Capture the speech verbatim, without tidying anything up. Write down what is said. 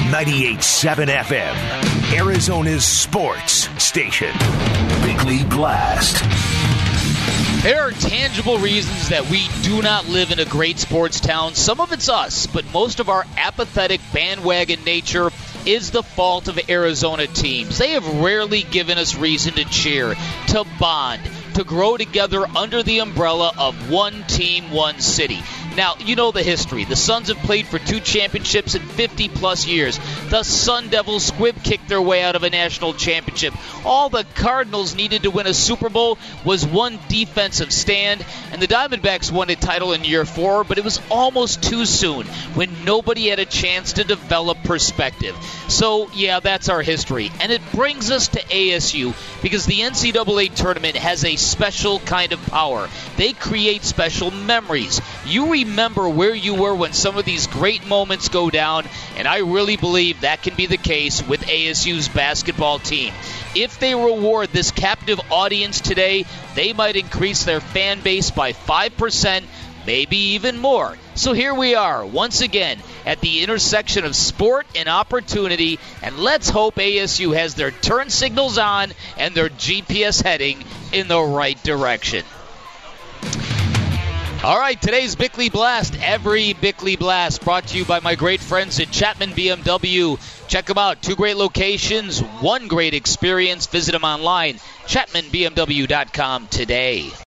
ninety-eight point seven F M, Arizona's sports station. Bickley Blast. There are tangible reasons that we do not live in a great sports town. Some of it's us, but most of our apathetic bandwagon nature is the fault of Arizona teams. They have rarely given us reason to cheer, to bond, to grow together under the umbrella of one team, one city. Now, you know the history. The Suns have played for two championships in fifty-plus years. The Sun Devils squib kicked their way out of a national championship. All the Cardinals needed to win a Super Bowl was one defensive stand, and the Diamondbacks won a title in year four, but it was almost too soon when nobody had a chance to develop perspective. So, yeah, that's our history. And it brings us to A S U because the N C double A tournament has a special kind of power. They create special memories. You remember where you were when some of these great moments go down, and I really believe that can be the case with A S U's basketball team. If they reward this captive audience today, they might increase their fan base by five percent, maybe even more. So here we are, once again, at the intersection of sport and opportunity, and let's hope A S U has their turn signals on and their G P S heading in the right direction. All right, today's Bickley Blast, every Bickley Blast, brought to you by my great friends at Chapman B M W. Check them out. Two great locations, one great experience. Visit them online, chapman b m w dot com today.